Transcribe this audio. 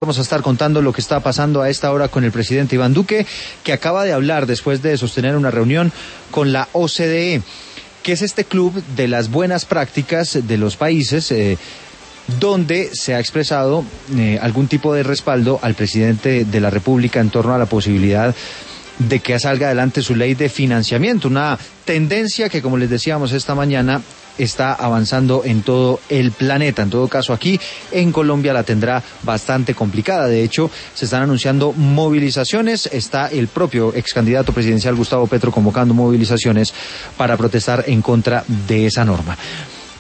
Vamos a estar contando lo que está pasando a esta hora con el presidente Iván Duque, que acaba de hablar después de sostener una reunión con la OCDE, que es este club de las buenas prácticas de los países, donde se ha expresado algún tipo de respaldo al presidente de la República en torno a la posibilidad de que salga adelante su ley de financiamiento, una tendencia que, como les decíamos esta mañana, está avanzando en todo el planeta. En todo caso, aquí en Colombia la tendrá bastante complicada. De hecho, se están anunciando movilizaciones. Está el propio ex candidato presidencial Gustavo Petro convocando movilizaciones para protestar en contra de esa norma.